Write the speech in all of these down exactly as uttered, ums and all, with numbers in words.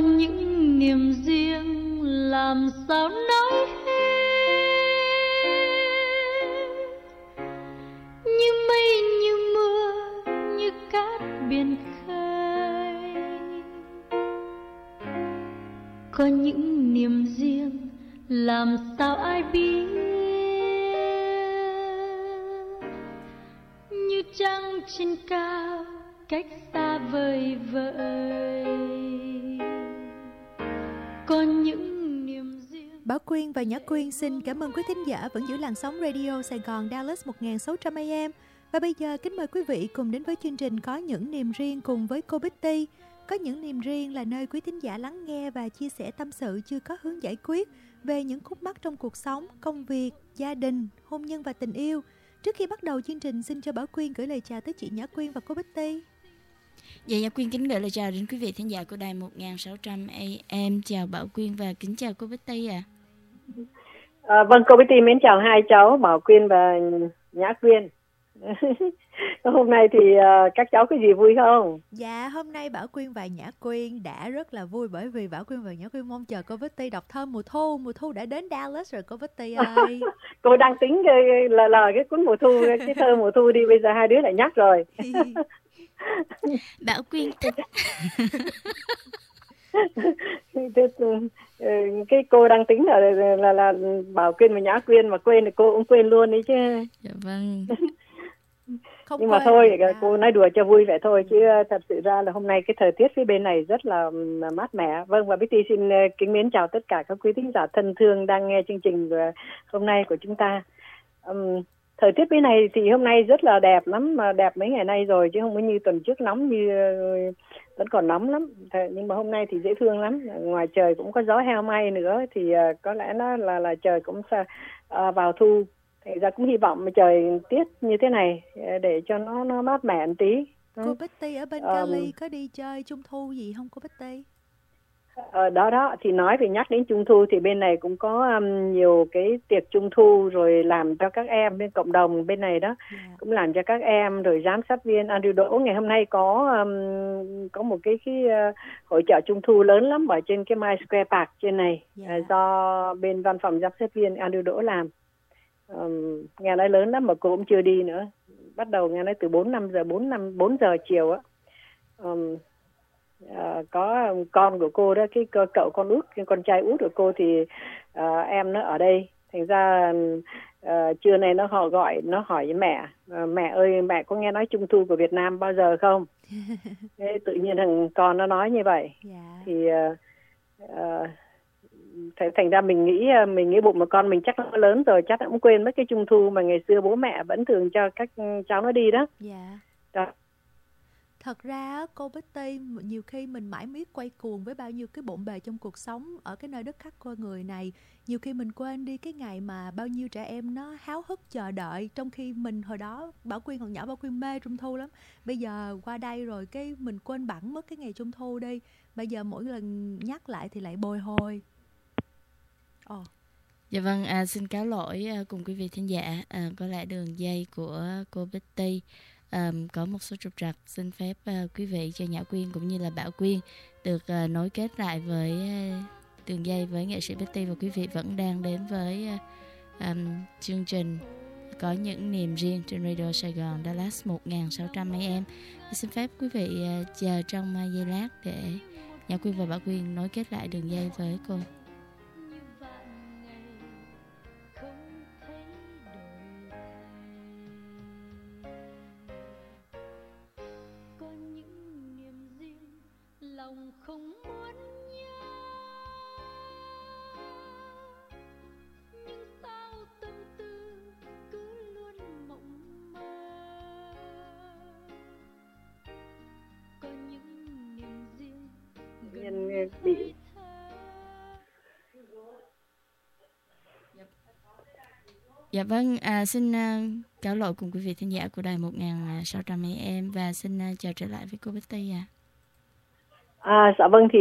những niềm riêng làm sao nói hết, như mây như mưa như cát biển khơi. Có những niềm riêng làm sao ai biết, như trăng trên cao cách xa vời vợi. Có những niềm riêng. Bảo Quyên và Nhã Quyên xin cảm ơn quý thính giả vẫn giữ làn sóng radio Sài Gòn Dallas một nghìn sáu trăm A M. Và bây giờ kính mời quý vị cùng đến với chương trình Có những niềm riêng cùng với cô Betty. Có những niềm riêng là nơi quý thính giả lắng nghe và chia sẻ tâm sự chưa có hướng giải quyết về những khúc mắc trong cuộc sống, công việc, gia đình, hôn nhân và tình yêu. Trước khi bắt đầu chương trình, xin cho Bảo Quyên gửi lời chào tới chị Nhã Quyên và cô Betty. Dạ, Nhã Quyên kính gửi lời chào đến quý vị thính giả của đài một nghìn sáu trăm A M. Chào Bảo Quyên và kính chào cô Betty ạ. À. À, vâng, cô Betty mến chào hai cháu Bảo Quyên và Nhã Quyên. Hôm nay thì uh, các cháu có gì vui không? Dạ, hôm nay Bảo Quyên và Nhã Quyên đã rất là vui bởi vì Bảo Quyên và Nhã Quyên mong chờ cô Betty đọc thơ mùa thu. Mùa thu đã đến Dallas rồi cô Betty ơi. Cô đang tính là lời cái cuốn mùa thu, cái thơ mùa thu đi, bây giờ hai đứa lại nhắc rồi. Bảo Quyên thích. Cái cô đang tính là là là Bảo Quyên và Nhã Quyên, mà quên thì cô cũng quên luôn đấy chứ. Dạ vâng. Không nhưng mà thôi à. Cô nói đùa cho vui vậy thôi, chứ thật sự ra là hôm nay cái thời tiết phía bên này rất là mát mẻ. Vâng, và Betty xin kính mến chào tất cả các quý thính giả thân thương đang nghe chương trình hôm nay của chúng ta. Um, thời tiết bên này thì hôm nay rất là đẹp lắm, mà đẹp mấy ngày nay rồi, chứ không có như tuần trước nóng, như vẫn còn nóng lắm. Nhưng mà hôm nay thì dễ thương lắm, ngoài trời cũng có gió heo may nữa, thì có lẽ nó là là trời cũng sẽ uh, vào thu. Thì ra cũng hy vọng mà trời tiết như thế này để cho nó nó mát mẻ một tí. Cô Betty ở bên Cali um, có đi chơi Trung Thu gì không cô Betty? Ờ, đó đó thì nói về nhắc đến Trung Thu thì bên này cũng có um, nhiều cái tiệc Trung Thu rồi làm cho các em bên cộng đồng bên này đó, yeah. Cũng làm cho các em, rồi giám sát viên Andrew Đỗ ngày hôm nay có um, có một cái cái uh, hội chợ Trung Thu lớn lắm ở trên cái My Square Park trên này, yeah. uh, do bên văn phòng giám sát viên Andrew Đỗ làm. Um, nghe nói lớn lắm mà cô cũng chưa đi nữa. Bắt đầu nghe nói từ bốn năm giờ bốn năm bốn giờ chiều á. Um, uh, có con của cô đó, cái cậu con út, cái con trai út của cô thì uh, em nó ở đây. Thành ra uh, trưa nay nó họ gọi, nó hỏi với mẹ, uh, mẹ ơi mẹ có nghe nói Trung Thu của Việt Nam bao giờ không? Thế tự nhiên thằng con nó nói như vậy. Yeah. Thì uh, uh, thành ra mình nghĩ mình nghĩ bụng mà con mình chắc nó lớn rồi, chắc nó cũng quên mất cái Trung Thu mà ngày xưa bố mẹ vẫn thường cho các cháu nó đi đó. Dạ. Đó. Thật ra cô Betty, nhiều khi mình mãi miết quay cuồng với bao nhiêu cái bộn bề trong cuộc sống ở cái nơi đất khách con người này, nhiều khi mình quên đi cái ngày mà bao nhiêu trẻ em nó háo hức chờ đợi, trong khi mình hồi đó Bảo Quyên còn nhỏ, Bảo Quyên mê Trung Thu lắm. Bây giờ qua đây rồi cái mình quên bẵng mất cái ngày Trung Thu đi. Bây giờ mỗi lần nhắc lại thì lại bồi hồi. Oh. Dạ vâng, à, xin cáo lỗi à, cùng quý vị thính giả, à, có lẽ đường dây của cô Betty à, có một số trục trặc, xin phép à, quý vị cho Nhã Quyên cũng như là Bảo Quyên được à, nối kết lại với à, đường dây với nghệ sĩ Betty, và quý vị vẫn đang đến với à, à, chương trình Có những niềm riêng trên Radio Sài Gòn Dallas một nghìn sáu trăm A M. Xin phép quý vị à, chờ trong à, giây lát để Nhã Quyên và Bảo Quyên nối kết lại đường dây với cô. Không muốn nhớ, nhưng sao tâm tư cứ luôn mộng mơ. Có những niềm riêng gần bị Dạ vâng, à, xin uh, cáo lỗi cùng quý vị thính giả của đài một nghìn sáu trăm A M và xin uh, chào trở lại với cô Betty ạ. À. À, dạ vâng thì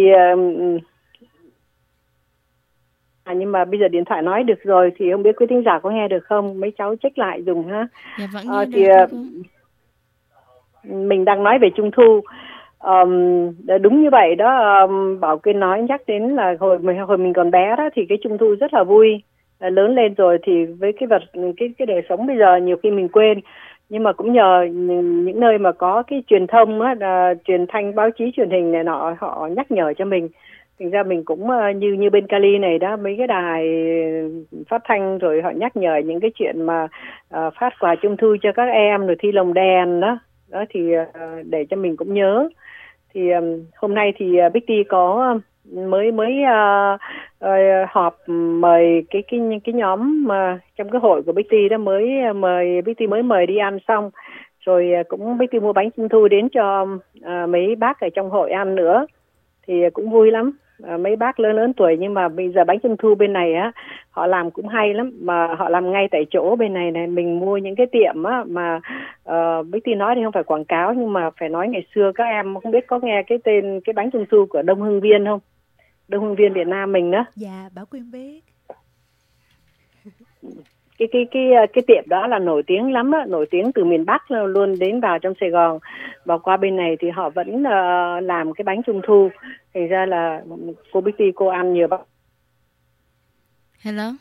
à, nhưng mà bây giờ điện thoại nói được rồi thì không biết quý thính giả có nghe được không, mấy cháu check lại dùng ha. Dạ vẫn à, nghe thì được. Mình đang nói về Trung Thu. Um, đúng như vậy đó. um, Bảo Quyên nói nhắc đến là hồi mình hồi mình còn bé đó thì cái trung thu rất là vui. À, lớn lên rồi thì với cái vật cái cái đời sống bây giờ nhiều khi mình quên, nhưng mà cũng nhờ những, những nơi mà có cái truyền thông á, là truyền thanh báo chí truyền hình này nọ, họ nhắc nhở cho mình. Thành ra mình cũng uh, như như bên Cali này đó, mấy cái đài phát thanh rồi họ nhắc nhở những cái chuyện mà uh, phát quà trung thu cho các em rồi thi lồng đèn đó đó thì uh, để cho mình cũng nhớ. Thì um, hôm nay thì uh, Bích Ti có mới mới uh, uh, họp mời cái cái cái nhóm mà trong cái hội của Bích Ti đó, mới uh, mời Bích Ti mới mời đi ăn xong rồi uh, cũng Bích Ti mua bánh trung thu đến cho uh, mấy bác ở trong hội ăn nữa, thì uh, cũng vui lắm. À, mấy bác lớn lớn tuổi nhưng mà bây giờ bánh trung thu bên này á họ làm cũng hay lắm, mà họ làm ngay tại chỗ bên này này. Mình mua những cái tiệm á mà uh, Bích Ti nói thì không phải quảng cáo, nhưng mà phải nói ngày xưa các em không biết có nghe cái tên cái bánh trung thu của Đông Hưng Viên không? Đông Hưng Viên Việt Nam mình đó. Dạ, Bảo Quyên biết. Cái cái cái cái tiệm đó là nổi tiếng lắm á, nổi tiếng từ miền Bắc luôn đến vào trong Sài Gòn, và qua bên này thì họ vẫn uh, làm cái bánh trung thu. Thành ra là cô Bích Ti cô ăn nhiều bác. Hello.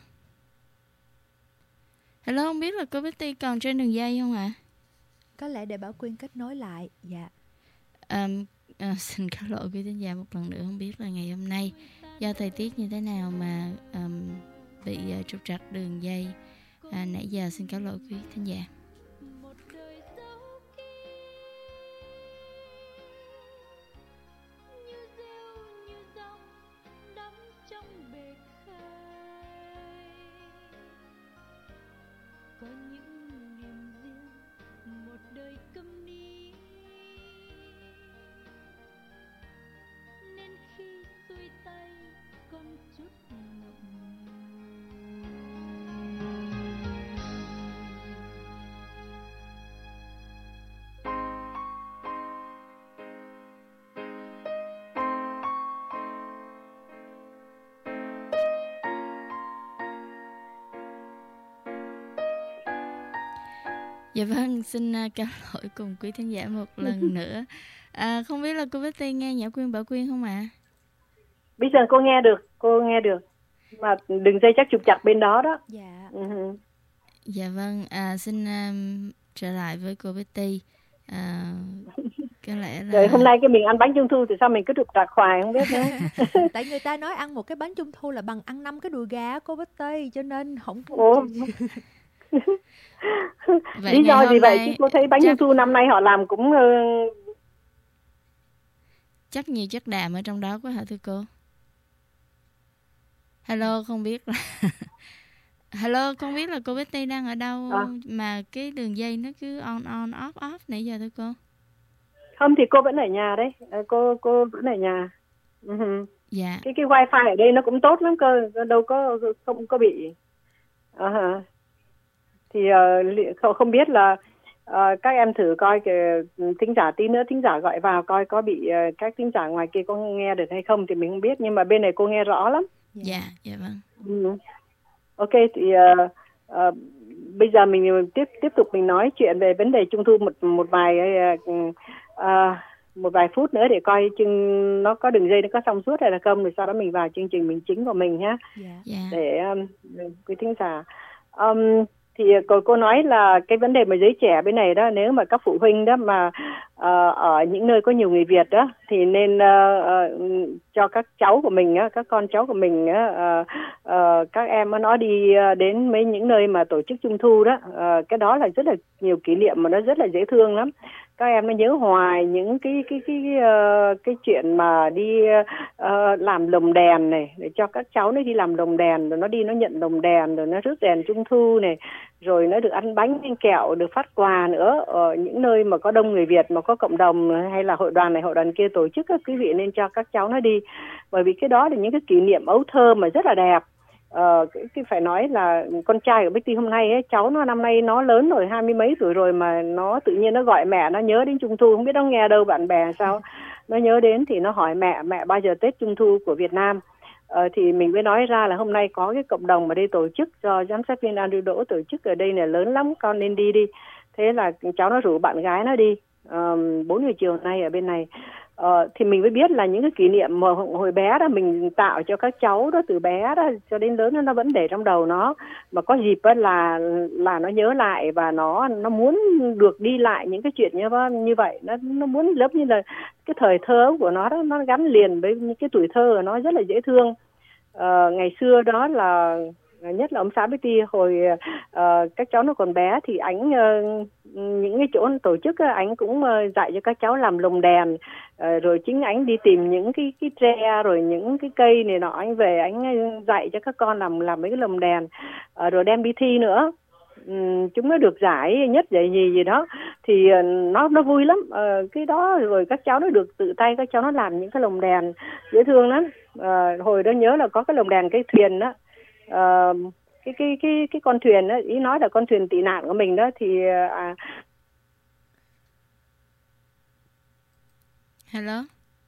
Hello, không biết là cô Bích Ti còn trên đường dây không ạ? À? Có lẽ để Bảo Quyên kết nối lại. Dạ. Um, uh, xin cáo lỗi quý thính giả một lần nữa, không biết là ngày hôm nay do thời tiết như thế nào mà um, bị uh, trục trặc đường dây. À, nãy giờ xin cáo lỗi quý thính giả. Có những niềm riêng một đời câm ní, nên khi xuôi tay còn chút ngậm Dạ vâng, xin uh, cáo lỗi cùng quý thính giả một lần nữa. À, không biết là cô Bích Ti nghe Nhã Quyên Bảo Quyên không ạ? À? Bây giờ cô nghe được, cô nghe được. Mà đừng dây chắc trục chặt bên đó đó. Dạ. Uh-huh. Dạ vâng, à, xin um, trở lại với cô Bích Ti. À, có lẽ là... Rồi hôm nay cái mình ăn bánh trung thu thì sao mình cứ trục trặc hoài không biết nữa. Tại người ta nói ăn một cái bánh trung thu là bằng ăn năm cái đùi gà cô Bích Ti, cho nên không... Ủa? Vậy lý do gì vậy? nay... Chứ cô thấy bánh chắc... trung thu năm nay họ làm cũng uh... chắc nhiều chất đạm ở trong đó quá hả thưa cô? Hello, không biết là hello, không biết là cô Bích Ti đang ở đâu à. Mà cái đường dây nó cứ on on off off nãy giờ thưa cô. Không thì cô vẫn ở nhà đấy, cô cô vẫn ở nhà. Uh-huh. Dạ. Cái cái wifi ở đây nó cũng tốt lắm cơ, đâu có không có bị. Uh-huh. Thì uh, không không biết là uh, các em thử coi cái thính giả tí nữa thính giả gọi vào coi có bị uh, các thính giả ngoài kia có nghe được hay không thì mình không biết, nhưng mà bên này cô nghe rõ lắm. Dạ, dạ vâng. Ừ. Ok thì uh, uh, bây giờ mình tiếp tiếp tục mình nói chuyện về vấn đề trung thu một một vài uh, uh, một vài phút nữa để coi chừng nó có đường dây nó có xong suốt hay là không, rồi sau đó mình vào chương trình mình chính của mình nhé. Yeah. Để um, quý thính giả um, thì cô cô nói là cái vấn đề mà giới trẻ bên này đó, nếu mà các phụ huynh đó mà uh, ở những nơi có nhiều người Việt đó thì nên uh, uh, cho các cháu của mình á, các con cháu của mình á, uh, uh, các em nó đi uh, đến mấy những nơi mà tổ chức trung thu đó, uh, cái đó là rất là nhiều kỷ niệm mà nó rất là dễ thương lắm. Các em nó nhớ hoài những cái cái cái cái, uh, cái chuyện mà đi uh, làm lồng đèn này, để cho các cháu nó đi làm lồng đèn, rồi nó đi nó nhận lồng đèn, rồi nó rước đèn trung thu này, rồi nó được ăn bánh ăn kẹo, được phát quà nữa. Ở những nơi mà có đông người Việt, mà có cộng đồng hay là hội đoàn này hội đoàn kia tổ chức, quý vị nên cho các cháu nó đi, bởi vì cái đó là những cái kỷ niệm ấu thơ mà rất là đẹp. Ờ, cái, cái phải nói là con trai của Bích Ti hôm nay ấy, cháu nó năm nay nó lớn rồi, hai mươi mấy tuổi rồi, mà nó tự nhiên nó gọi mẹ, nó nhớ đến trung thu, không biết nó nghe đâu bạn bè sao nó nhớ đến, thì nó hỏi mẹ mẹ bao giờ Tết trung thu của Việt Nam. Ờ, thì mình mới nói ra là hôm nay có cái cộng đồng ở đây tổ chức, do giám sát viên Andrew Đỗ tổ chức ở đây này, lớn lắm, con nên đi đi. Thế là cháu nó rủ bạn gái nó đi, bốn giờ chiều nay ở bên này. Ờ, thì mình mới biết là những cái kỷ niệm mà hồi bé đó mình tạo cho các cháu đó, từ bé đó cho đến lớn đó, nó vẫn để trong đầu nó, mà có dịp đó là là nó nhớ lại, và nó nó muốn được đi lại những cái chuyện như như vậy, nó nó muốn giống như là cái thời thơ của nó đó, nó gắn liền với những cái tuổi thơ của nó rất là dễ thương. Ờ, ngày xưa đó là nhất là ông xã Betty, hồi uh, các cháu nó còn bé thì anh uh, những cái chỗ tổ chức uh, anh cũng uh, dạy cho các cháu làm lồng đèn, uh, rồi chính anh đi tìm những cái cái tre rồi những cái cây này nọ, anh về anh dạy cho các con làm làm mấy cái lồng đèn, uh, rồi đem đi thi nữa. Um, chúng nó được giải nhất giải gì gì đó thì uh, nó nó vui lắm. Uh, cái đó rồi các cháu nó được tự tay các cháu nó làm những cái lồng đèn dễ thương lắm. Uh, hồi đó nhớ là có cái lồng đèn cái thuyền đó. Uh, cái cái cái cái con thuyền đó, ý nói là con thuyền tị nạn của mình đó thì à... Hello.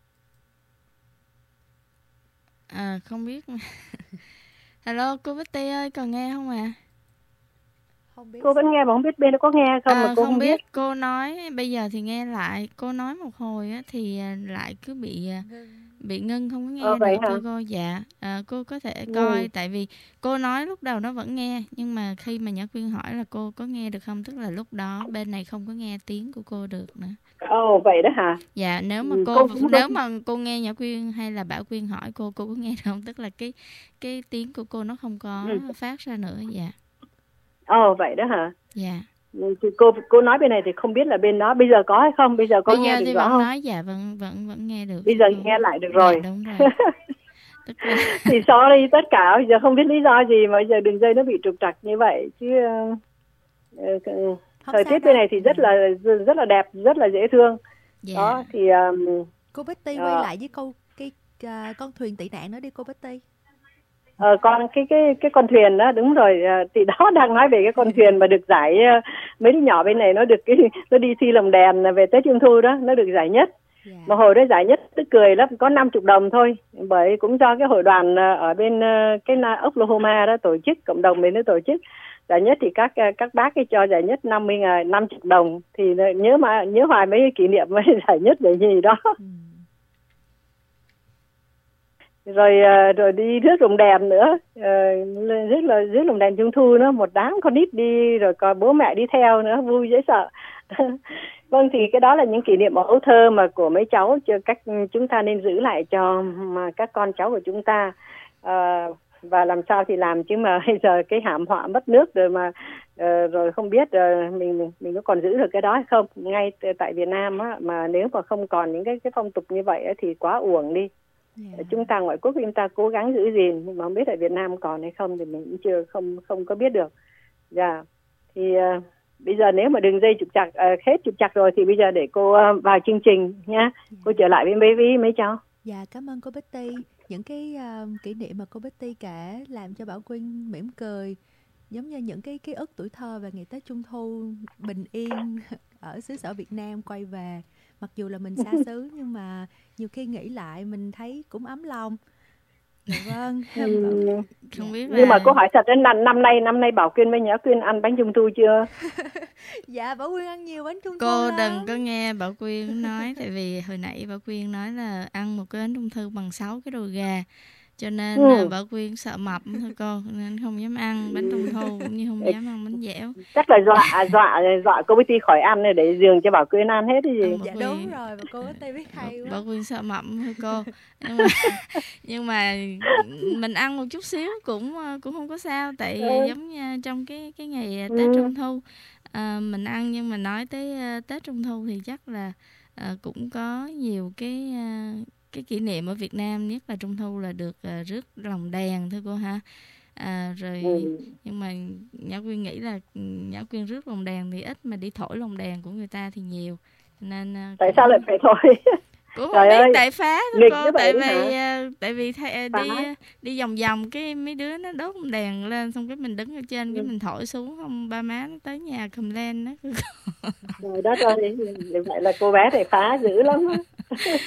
À không biết. Hello cô Betty ơi, còn nghe không ạ? À? Không biết. Cô vẫn nghe mà không biết bên đó có nghe không, à, mà cô không, không biết. biết. Cô nói bây giờ thì nghe lại, cô nói một hồi á thì lại cứ bị bị ngưng, không có nghe ờ, được thưa cô. Dạ à, cô có thể coi ừ. Tại vì cô nói lúc đầu nó vẫn nghe, nhưng mà khi mà Nhã Quyên hỏi là cô có nghe được không, tức là lúc đó bên này không có nghe tiếng của cô được nữa. Ồ oh, vậy đó hả? Dạ nếu mà cô, cô nếu mà cô nghe Nhã Quyên hay là Bảo Quyên hỏi cô, cô có nghe được không, tức là cái cái tiếng của cô nó không có ừ. phát ra nữa. Dạ. Ồ oh, vậy đó hả? Dạ. Thì cô cô nói bên này thì không biết là bên đó bây giờ có hay không, bây giờ có bây nghe giờ được thì rõ vẫn không? Nói dạ vẫn vẫn vẫn nghe được. Bây giờ ừ. nghe lại được rồi. Dạ, đúng rồi. Tức là... thì sorry tất cả, bây giờ không biết lý do gì mà bây giờ đường dây nó bị trục trặc như vậy chứ. Uh, uh, thời tiết bên này thì rất là rất là đẹp, rất là dễ thương. Dạ. Đó thì um, cô Betty uh, quay lại với câu cái uh, con thuyền tị nạn đó đi cô Betty. Ờ, con cái cái cái con thuyền đó, đúng rồi, thì đó đang nói về cái con thuyền mà được giải, mấy đứa nhỏ bên này nó được cái nó đi thi lồng đèn về Tết Trung Thu đó, nó được giải nhất. Yeah. Mà hồi đó giải nhất tức cười lắm, có năm mươi đồng thôi, bởi cũng do cái hội đoàn ở bên cái Oklahoma đó tổ chức, cộng đồng bên đó tổ chức giải nhất, thì các các bác ấy cho giải nhất năm mươi ngàn, năm mươi đồng, thì nhớ mà nhớ hoài mấy cái kỷ niệm với giải nhất để gì đó. Mm. rồi rồi đi rước lồng đèn nữa, rước là rước lồng đèn Trung Thu nữa, một đám con nít đi, rồi còn bố mẹ đi theo nữa, vui dễ sợ. Vâng, thì cái đó là những kỷ niệm ấu thơ mà của mấy cháu, cho cách chúng ta nên giữ lại cho mà các con cháu của chúng ta, à, và làm sao thì làm, chứ mà bây giờ cái hãm họa mất nước rồi mà uh, rồi không biết uh, mình mình có còn giữ được cái đó hay không. Ngay tại Việt Nam á, mà nếu mà không còn những cái cái phong tục như vậy á, thì quá uổng đi. Yeah. Chúng ta ngoại quốc chúng ta cố gắng giữ gìn, nhưng mà không biết ở Việt Nam còn hay không thì mình cũng chưa không không có biết được. Dạ. Yeah. Thì uh, bây giờ nếu mà đường dây trục trặc uh, hết trục trặc rồi thì bây giờ để cô uh, vào chương trình nhá. Yeah. Cô trở lại với mấy với mấy cháu. Dạ, cảm ơn cô Betty. Những cái uh, kỷ niệm mà cô Betty kể làm cho Bảo Quyên mỉm cười, giống như những cái ký ức tuổi thơ về ngày Tết Trung Thu bình yên ở xứ sở Việt Nam quay về. Mặc dù là mình xa xứ nhưng mà nhiều khi nghĩ lại mình thấy cũng ấm lòng. Dạ vâng. Không biết là... Nhưng mà cô hỏi thật đến năm, năm nay năm nay Bảo Quyên với Nhã Quyên ăn bánh Trung Thu chưa? Dạ, Bảo Quyên ăn nhiều bánh Trung Thu. Cô lắm. Đừng có nghe Bảo Quyên nói, tại vì hồi nãy Bảo Quyên nói là ăn một cái bánh Trung Thu bằng sáu cái đùi gà, cho nên ừ. Bảo Quyên sợ mập thôi cô, nên không dám ăn bánh Trung Thu cũng như không dám ăn bánh dẻo. Chắc là dọa dọa dọa cô Betty khỏi ăn này để giường cho Bảo Quyên ăn hết cái gì. Ừ, dạ đúng rồi, và cô Betty biết hay quá. Bảo Quyên sợ mập thôi cô. Nhưng mà, nhưng mà mình ăn một chút xíu cũng cũng không có sao, tại ừ. giống như trong cái cái ngày Tết ừ. Trung Thu à, mình ăn, nhưng mà nói tới Tết Trung Thu thì chắc là à, cũng có nhiều cái à, cái kỷ niệm ở Việt Nam, nhất là Trung Thu là được uh, rước lồng đèn thôi cô ha. À, rồi ừ. nhưng mà Nhã Quyên nghĩ là Nhã Quyên rước lồng đèn thì ít, mà đi thổi lồng đèn của người ta thì nhiều, nên uh, tại cũng... sao lại phải thổi? Cũng không biết, tại phá thôi cô, tại vì uh, tại vì thay, uh, đi uh, đi vòng vòng cái mấy đứa nó đốt lồng đèn lên, xong cái mình đứng ở trên ừ. cái mình thổi xuống, không ba má nó tới nhà cầm lên đó. Rồi đó rồi, vậy là cô bé này phá dữ lắm.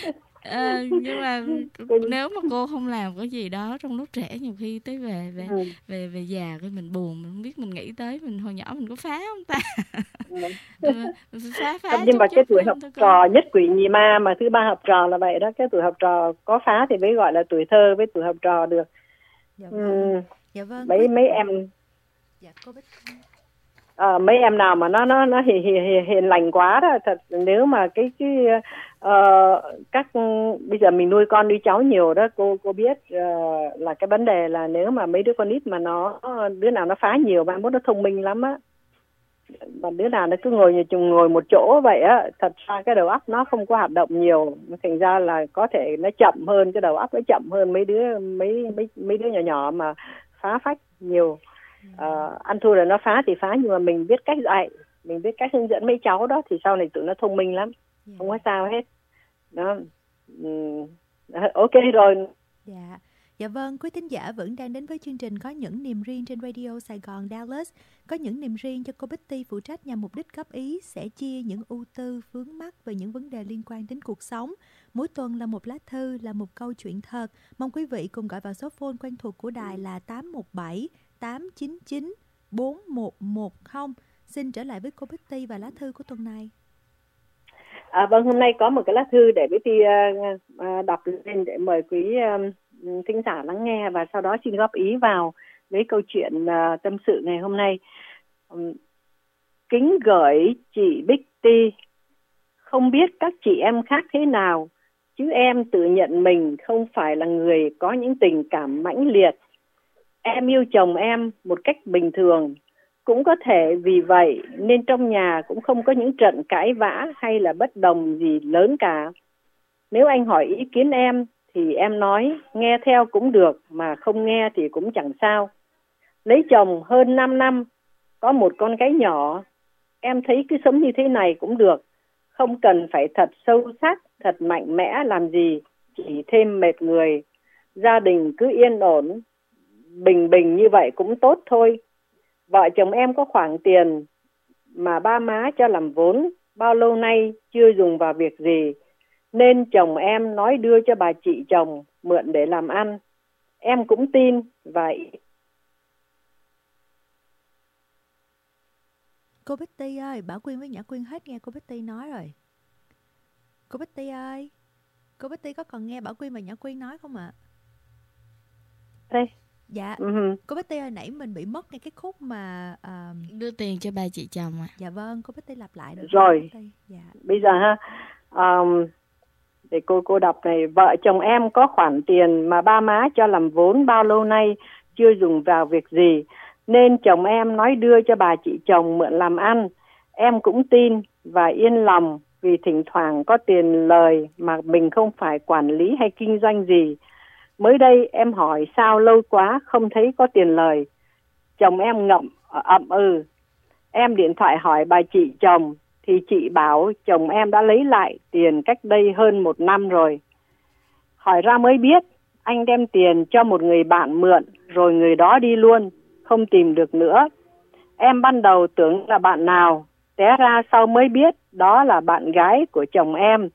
À, nhưng mà nếu mà cô không làm cái gì đó trong lúc trẻ, nhiều khi tới về về ừ. về về già cái mình buồn, mình không biết mình nghĩ tới mình hồi nhỏ mình có phá không ta. Ừ. phá phá nhưng mà cái tuổi học trò nhất quỷ nhì ma, mà thứ ba học trò là vậy đó, cái tuổi học trò có phá thì mới gọi là tuổi thơ với tuổi học trò được. Dạ vâng. Ừ. Dạ vâng. Mấy mấy em dạ, cô Bích. À, mấy em nào mà nó nó nó hiền hiền hiền lành quá đó, thật nếu mà cái cái uh, các bây giờ mình nuôi con nuôi cháu nhiều đó, cô cô biết uh, là cái vấn đề là nếu mà mấy đứa con nít mà nó đứa nào nó phá nhiều, mà mốt nó thông minh lắm á, mà đứa nào nó cứ ngồi chung ngồi một chỗ vậy á, thật ra cái đầu óc nó không có hoạt động nhiều, thành ra là có thể nó chậm hơn, cái đầu óc nó chậm hơn mấy đứa mấy mấy mấy đứa nhỏ nhỏ mà phá phách nhiều. Uh, ăn thua là nó phá thì phá, nhưng mà mình biết cách dạy, mình biết cách hướng dẫn mấy cháu đó thì sau này tụi nó thông minh lắm, yeah. Không có sao hết đó. Um, ok rồi. Dạ, dạ vâng, quý thính giả vẫn đang đến với chương trình Có Những Niềm Riêng trên Radio Sài Gòn Dallas. Có những niềm riêng cho cô Betty phụ trách nhằm mục đích góp ý, sẽ chia những ưu tư, vướng mắc về những vấn đề liên quan đến cuộc sống. Mỗi tuần là một lá thư, là một câu chuyện thật. Mong quý vị cùng gọi vào số phone quen thuộc của đài là tám một bảy tám chín chín bốn một một không. Xin trở lại với cô Betty và lá thư của tuần này. À, vâng, hôm nay có một cái lá thư để Betty uh, uh, đọc lên để mời quý uh, thính giả lắng nghe, và sau đó xin góp ý vào với câu chuyện uh, tâm sự ngày hôm nay. Um, kính gửi chị Betty, không biết các chị em khác thế nào, chứ em tự nhận mình không phải là người có những tình cảm mãnh liệt. Em yêu chồng em một cách bình thường. Cũng có thể vì vậy nên trong nhà cũng không có những trận cãi vã hay là bất đồng gì lớn cả. Nếu anh hỏi ý kiến em thì em nói nghe theo cũng được, mà không nghe thì cũng chẳng sao. Lấy chồng hơn năm năm, có một con gái nhỏ, em thấy cứ sống như thế này cũng được. Không cần phải thật sâu sắc, thật mạnh mẽ làm gì, chỉ thêm mệt người. Gia đình cứ yên ổn, bình bình như vậy cũng tốt thôi. Vợ chồng em có khoản tiền mà ba má cho làm vốn, bao lâu nay chưa dùng vào việc gì, nên chồng em nói đưa cho bà chị chồng mượn để làm ăn. Em cũng tin và... Cô Betty ơi, Bảo Quyên với Nhã Quyên hết nghe cô Betty nói rồi. Cô Betty ơi, cô Betty có còn nghe Bảo Quyên và Nhã Quyên nói không ạ? Đây. Dạ, uh-huh. Cô Betty ơi, nãy mình bị mất ngay cái khúc mà uh... đưa tiền cho bà chị chồng à. Dạ vâng, cô Betty lặp lại được. Rồi, dạ. Bây giờ ha, um, để cô cô đọc này. Vợ chồng em có khoản tiền mà ba má cho làm vốn, bao lâu nay chưa dùng vào việc gì, nên chồng em nói đưa cho bà chị chồng mượn làm ăn. Em cũng tin và yên lòng, vì thỉnh thoảng có tiền lời mà mình không phải quản lý hay kinh doanh gì. Mới đây em hỏi sao lâu quá không thấy có tiền lời. Chồng em ngậm ậm ừ. Em điện thoại hỏi bà chị chồng thì chị bảo chồng em đã lấy lại tiền cách đây hơn một năm rồi. Hỏi ra mới biết anh đem tiền cho một người bạn mượn rồi người đó đi luôn, không tìm được nữa. Em ban đầu tưởng là bạn nào, té ra sau mới biết đó là bạn gái của chồng em.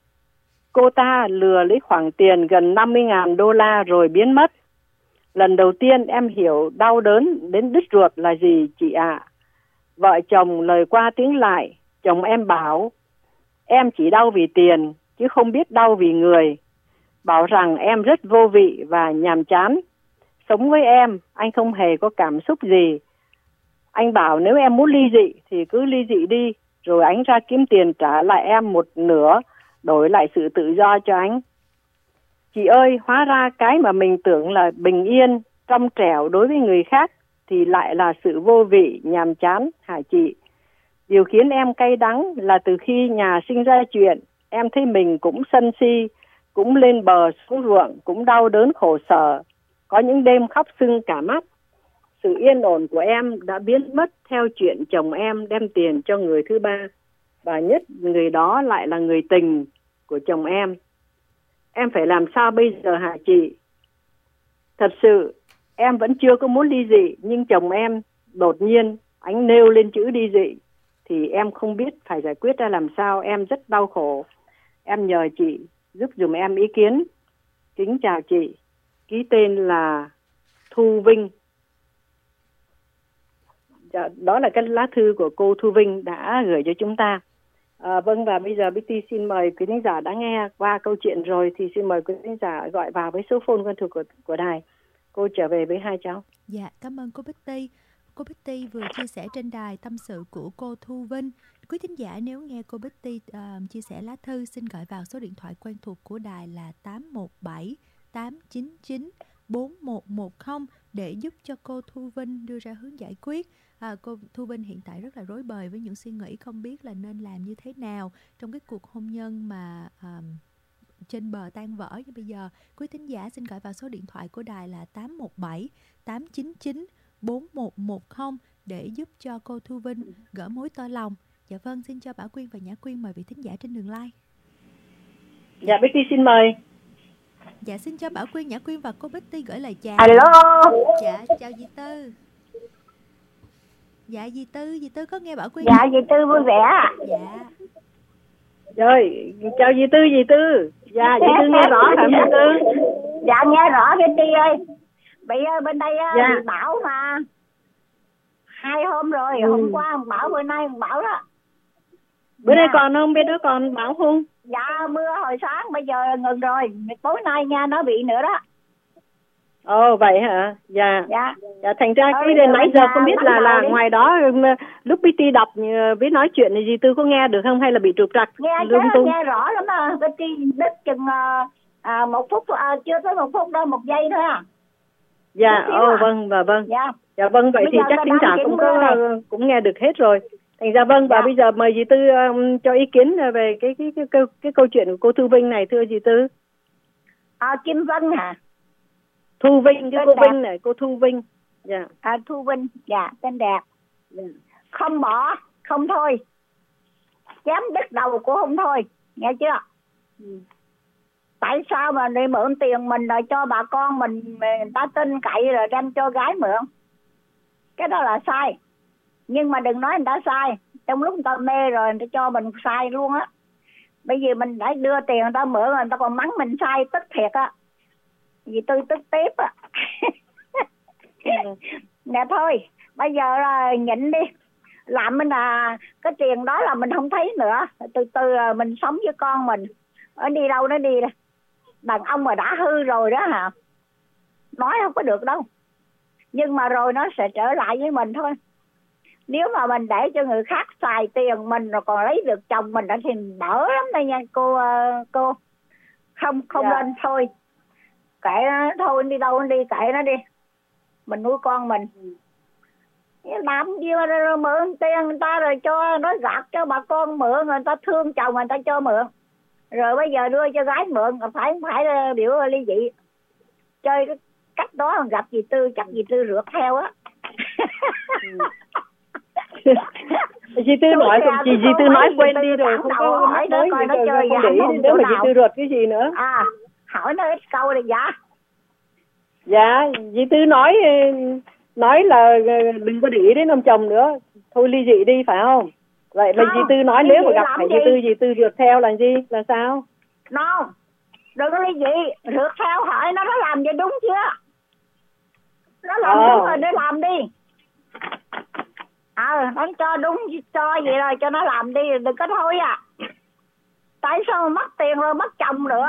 Cô ta lừa lấy khoản tiền gần năm mươi nghìn đô la rồi biến mất. Lần đầu tiên em hiểu đau đớn đến đứt ruột là gì chị ạ. À. Vợ chồng lời qua tiếng lại, chồng em bảo em chỉ đau vì tiền chứ không biết đau vì người. Bảo rằng em rất vô vị và nhàm chán. Sống với em, anh không hề có cảm xúc gì. Anh bảo nếu em muốn ly dị thì cứ ly dị đi, rồi anh ra kiếm tiền trả lại em một nửa, đổi lại sự tự do cho anh. Chị ơi, hóa ra cái mà mình tưởng là bình yên, trong trẻo đối với người khác thì lại là sự vô vị, nhàm chán, hả chị? Điều khiến em cay đắng là từ khi nhà sinh ra chuyện, em thấy mình cũng sân si, cũng lên bờ xuống ruộng, cũng đau đớn khổ sở. Có những đêm khóc sưng cả mắt. Sự yên ổn của em đã biến mất theo chuyện chồng em đem tiền cho người thứ ba. Và nhất người đó lại là người tình của chồng em. Em phải làm sao bây giờ hả chị? Thật sự em vẫn chưa có muốn ly dị, nhưng chồng em đột nhiên anh nêu lên chữ ly dị thì em không biết phải giải quyết ra làm sao. Em rất đau khổ. Em nhờ chị giúp dùm em ý kiến. Kính chào chị. Ký tên là Thu Vinh. Dạ, đó là cái lá thư của cô Thu Vinh đã gửi cho chúng ta. À, vâng, và bây giờ Bích Ti xin mời quý khán giả đã nghe qua câu chuyện rồi thì xin mời quý khán giả gọi vào với số phone quen thuộc của, của đài. Cô trở về với hai cháu. Dạ, cảm ơn cô Bích Ti. Cô Bích Ti vừa chia sẻ trên đài tâm sự của cô Thu Vinh. Quý thính giả nếu nghe cô Bích Ti uh, chia sẻ lá thư xin gọi vào số điện thoại quen thuộc của đài là tám một bảy tám chín chín bốn một một không để giúp cho cô Thu Vinh đưa ra hướng giải quyết. À, cô Thu Vinh hiện tại rất là rối bời với những suy nghĩ không biết là nên làm như thế nào trong cái cuộc hôn nhân mà uh, trên bờ tan vỡ như bây giờ. Quý thính giả xin gọi vào số điện thoại của đài là tám một bảy tám chín chín bốn một một không để giúp cho cô Thu Vinh gỡ mối tơ lòng. Dạ vâng, xin cho Bảo Quyên và Nhã Quyên mời vị thính giả trên đường line. Dạ, Bích Ti xin mời. Dạ, xin cho Bảo Quyên, Nhã Quyên và cô Bích Ti gửi lời chào. Alo. Dạ, chào dì Tư. Dạ, dì Tư, dì Tư có nghe Bảo Quyên? Dạ, dì Tư vui vẻ. Dạ. Rồi, chào dì Tư, dì Tư. Dạ, dì Tư nghe rõ hả dì Tư? Dạ, nghe rõ Bích Ti ơi. Bị bên đây dạ. bị bão mà. Hai hôm rồi, ừ. hôm qua bão, bữa nay bão đó. Bữa dạ. nay còn không? Bên đó còn bão không? Dạ, mưa hồi sáng, bây giờ ngừng rồi. Tối nay nha, nó bị nữa đó. Ồ, vậy hả? Dạ. Dạ. Dạ, thành ra cái đến nãy giờ không biết là là ngoài đó lúc Bích Ti đọc với nói chuyện thì dì Tư có nghe được không hay là bị trục trặc? Nghe chứ, nghe rõ lắm à. Bích Ti đứt chừng à, một phút, à, chưa tới một phút đâu, một giây thôi à. Dạ, ồ à. vâng, và vâng. Dạ. Dạ vâng, vậy bây thì chắc tính giả cũng có cũng nghe được hết rồi. Thành ra vâng, và dạ. bây giờ mời dì Tư um, cho ý kiến về cái cái cái cái, cái câu chuyện của cô Thu Vinh này, thưa dì Tư. À, Kim Vân hả? Thu Vinh, cái cô đẹp. Vinh này, cô Thu Vinh. Dạ. À, Thu Vinh, dạ, tên đẹp. Dạ. Không bỏ, không thôi. Chém đứt đầu của không thôi, nghe chưa? Ừ. Tại sao mà đi mượn tiền mình rồi cho bà con mình, người ta tin cậy rồi đem cho gái mượn? Cái đó là sai. Nhưng mà đừng nói người ta sai. Trong lúc người ta mê rồi người ta cho mình sai luôn á. Bây giờ mình đã đưa tiền người ta mượn rồi người ta còn mắng mình sai, tức thiệt á. Vì tôi tức tiếp á. Nè thôi, bây giờ là nhịn đi. Làm mình là cái tiền đó là mình không thấy nữa. Từ từ mình sống với con mình. Ở đi đâu nó đi đây. Đàn ông mà đã hư rồi đó hả? Nói không có được đâu. Nhưng mà rồi nó sẽ trở lại với mình thôi. Nếu mà mình để cho người khác xài tiền mình rồi còn lấy được chồng mình thì đỡ lắm đây nha cô. cô Không không dạ. Lên thôi. Kệ nó, thôi đi đâu đi, kệ nó đi. Mình nuôi con mình. Làm gì mà mượn tiền người ta rồi cho nó gạt cho bà con mượn, người ta thương chồng người ta cho mượn. Rồi bây giờ đưa cho gái mượn, phải phải biểu ly dị. Chơi cái cách đó gặp dì Tư, chắc dì Tư rượt theo á. Dì Tư nói, dì, dì Tư nói quên đi rồi, không có hỏi nó coi nó chơi không để ý, nếu mà dì Tư rượt cái gì nữa. À, hỏi nó ít câu này dạ. Dạ, dì Tư nói nói là đừng có để ý đến ông chồng nữa, thôi ly dị đi phải không? Vậy mà dì Tư nói nếu mà gặp phải dì Tư, dì Tư rượt theo là gì? Là sao? No, đừng có ly dị, rượt theo hỏi nó nó làm vậy đúng chưa? Nó làm ờ. đúng rồi, nó làm đi. Ờ, à, nó cho đúng, cho vậy rồi, cho nó làm đi, đừng có thôi à. Tại sao mà mất tiền rồi mất chồng nữa?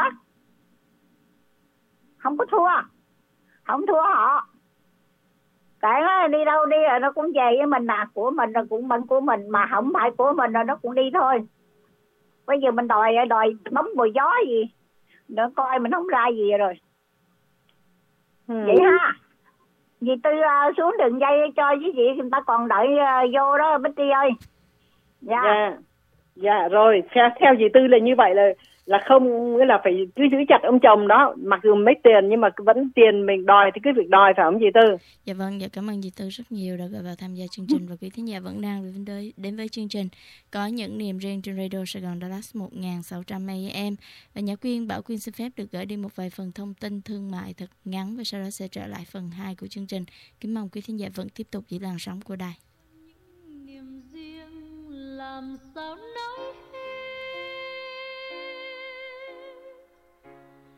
Không có thua, không thua họ. Kệ nó đi đâu đi rồi nó cũng về với mình à, của mình là cũng bằng của mình, mà không phải của mình rồi nó cũng đi thôi. Bây giờ mình đòi đòi bóng bồi gió gì, nó coi mình không ra gì rồi. Ừ. Vậy ha. Dì Tư uh, xuống đường dây cho với chị, người ta còn đợi uh, vô đó Bích Ti ơi. Dạ. Dạ. Dạ rồi, theo, theo dì Tư là như vậy là là không, nghĩa là phải cứ giữ chặt ông chồng đó, mặc dù mấy tiền nhưng mà vẫn tiền mình đòi thì cứ việc đòi, phải không dì Tư? Dạ vâng, dạ cảm ơn dì Tư rất nhiều đã gọi vào tham gia chương trình. Và quý thính giả vẫn đang đến với chương trình Có Những Niềm Riêng trên Radio Sài Gòn Dallas một nghìn sáu trăm A M. Và Nhã Quyên, Bảo Quyên xin phép được gửi đi một vài phần thông tin thương mại thật ngắn và sau đó sẽ trở lại phần hai của chương trình. Kính mong quý thính giả vẫn tiếp tục giữ làn sóng của đài. Niềm riêng làm sao nói